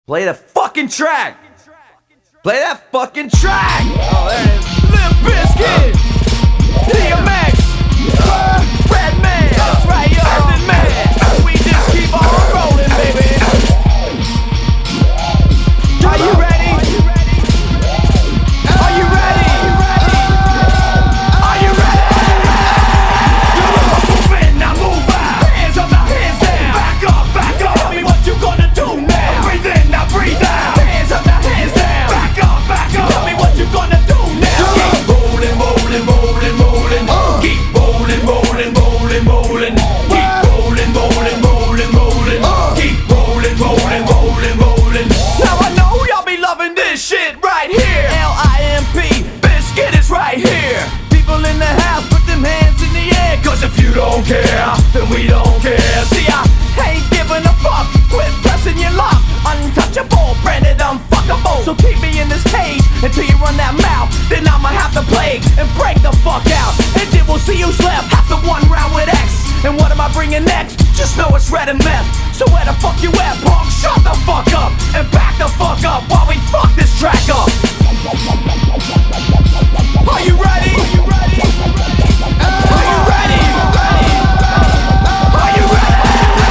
Play the fucking track. Play that fucking track. Oh, there it is. Limp Bizkit, DMX, Redman. That's right, you heard it, man. We just keep on rolling, baby. Are you ready? Are you ready? Are you ready? Move in, now move out. Hands up, now hands down. Back up, back up. Tell me what you gonna do now. Breathe in, now breathe out. Hands up, now hands down. Back up, back up. Tell me what you gonna do now. Keep rolling, rolling, rolling, rolling. Keep rolling, rolling, rolling, rolling. Keep rolling, rolling, rolling, rolling. Keep rolling, rolling, rolling, rolling. Now I know y'all be loving this shit right here. L-I-M-P, Bizkit is right here. People in the house, put them hands in the air. Cause if you don't care, then we don't care. See, I ain't giving a fuck. Quit pressing your luck. Untouchable, branded unfuckable. So keep me in this cage until you run that mouth. Then I'ma have to play and break the fuck out. And then we'll see who's left after one round with X. And what am I bringing next? Just know it's red and meth. So where the fuck you at, punk? Shut the fuck up and back the fuck up while we fuck this track up. Are you ready? Are you ready? Are you ready? Are you ready?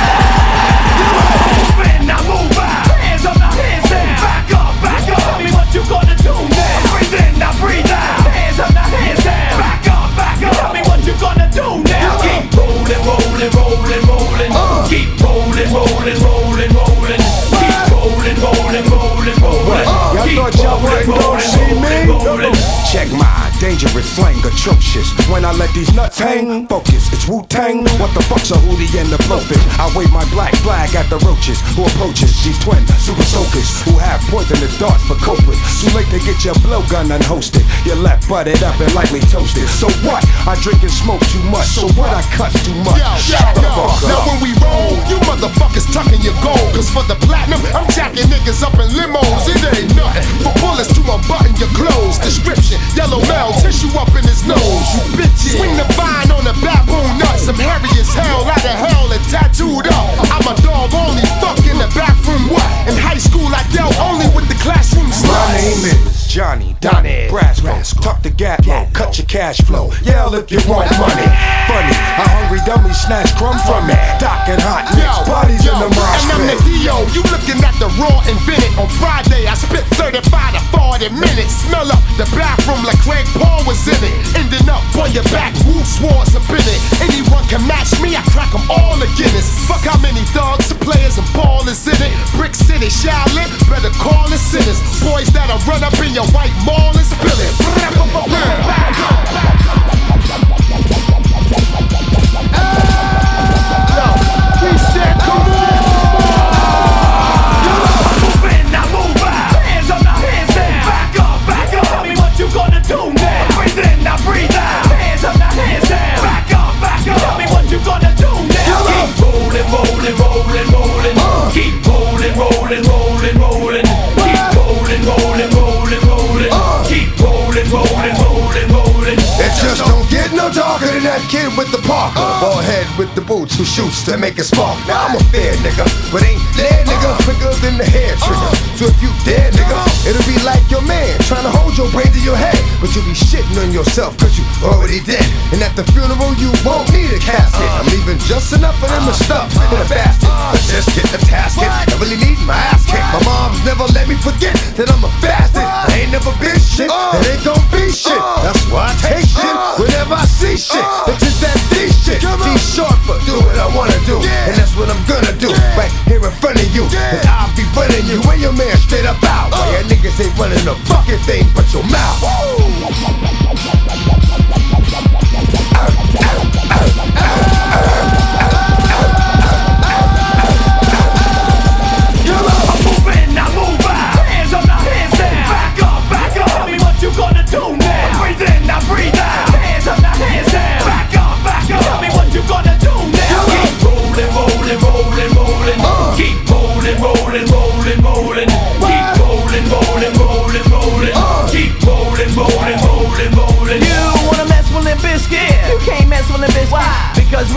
Move in, now move out. Hands up, now hands down. Back up, back up. Tell me what you gonna do now. Breathe in, now breathe out. Hands up, now hands down. Back up, back up. Tell me what you gonna do now. Keep rolling, rolling, rolling, rolling. Keep rolling, rolling, rolling, rolling. Keep rolling, rolling, rolling, rolling. Y'all thought y'all wasn't gonna see me? Check my dangerous slang, atrocious. When I let these nuts hang, focus, it's Wu-Tang. What the fuck's a hootie and the blowfish? I wave my black flag at the roaches who approaches these twin super soakers who have poisonous darts for culprits. Too late to get your blowgun unhosted. Your left butted up and lightly toasted. So what? I drink and smoke too much. So what? I cuss too much. Shut the fuck up. Now when we roll, you motherfuckers tucking your gold. Cause for the platinum, I'm jacking niggas up in limos. It ain't nothing. For bullets to unbutton your clothes. Description, yellow male, tissue up in his nose. You bitches. Swing the vine on the baboon nuts. I'm hairy as hell, out of hell and tattooed up. I'm a dog, only fuck in the bathroom. What? In high school, I dealt only with the classroom sluts. My name is Johnny Donnie Brasco. Tuck the gap low, cut your cash flow. Yell if you want money. Funny, a hungry dummy snatch crumb from me. Docking hot nicks, bodies in the mosh and I'm the D.O. You looking at the raw invented. On Friday, I spit 35 to 40 minutes. Smell up the bathroom like Craig Paul was in it. Ending up on your back, Wu Swords up in it. Anyone can match me, I crack them all to Guinness. Fuck how many thugs, the players and ballers in it. Brick City, Shaolin, better call the sinners. Boys that'll run up in your white mall and spill it. We said, come on! Move in, now move out. Hands up, now hands down. Back up, back up. Tell me what you gonna do now. Breathe in, now breathe out. Hands up, now hands down. Back up, back up. Tell me what you gonna do now. Keep rolling, rolling, rolling, rolling. Keep rolling, rolling, rolling, rolling. Keep rolling, rolling, rolling, rolling. Keep rolling, rolling, rolling, rolling. It just don't get no darker than that kid with the Parker. Bald head with the boots who shoots to make it spark. Now I'm a fair nigga, but ain't there nigga quicker than the hair trigger. So if you dare nigga, it'll be like your man trying to hold your brain to your head. But you'll be shitting on yourself cause you already dead. And at the funeral you won't need a casket. I'm leaving just enough of them to stuff in a basket. But just get the tasket, I really need my ass kicked. My mom's never let me forget that I'm a bastard. I ain't never been shit, and ain't gon' be shit. That's why I take shit whenever I see shit. It's just that D shit. D short for do what I wanna do, and that's what I'm gonna do. Right here in front of you, and I'll be running you. Where your man straight up out? Why your niggas ain't running a fucking thing but your mouth? Move in, now move out. Hands up, now hands down. Back up, back up. Tell me what you gonna do now. Breathe in, now breathe out. Hands up, now hands down. Back up, back up. Tell me what you gonna do now. Keep rolling, rolling, rolling, rolling. Keep rolling, rolling, rolling, rolling. Keep rolling, rolling, rolling, rolling. Keep rolling, rolling, rolling, rolling.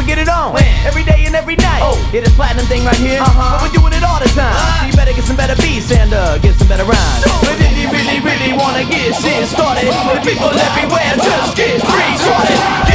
get it on every day and every night. Hear this platinum thing right here? But we're doing it all the time. So you better get some better beats and get some better rhymes. But if you really, really wanna get shit started, the people everywhere just get free started.